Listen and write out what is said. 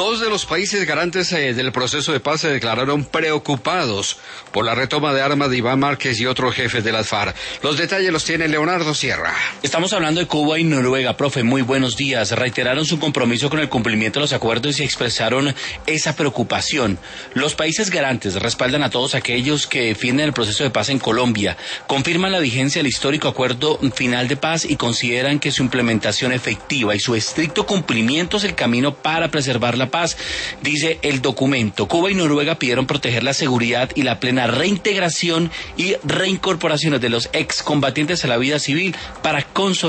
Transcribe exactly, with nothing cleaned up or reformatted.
Dos de los países garantes eh, del proceso de paz se declararon preocupados por la retoma de armas de Iván Márquez y otros jefes de las FARC. Los detalles los tiene Leonardo Sierra. Estamos hablando de Cuba y Noruega. Profe, muy buenos días. Reiteraron su compromiso con el cumplimiento de los acuerdos y expresaron esa preocupación. Los países garantes respaldan a todos aquellos que defienden el proceso de paz en Colombia, confirman la vigencia del histórico acuerdo final de paz y consideran que su implementación efectiva y su estricto cumplimiento es el camino para preservar la paz, dice el documento. Cuba y Noruega pidieron proteger la seguridad y la plena reintegración y reincorporación de los excombatientes a la vida civil para consolidar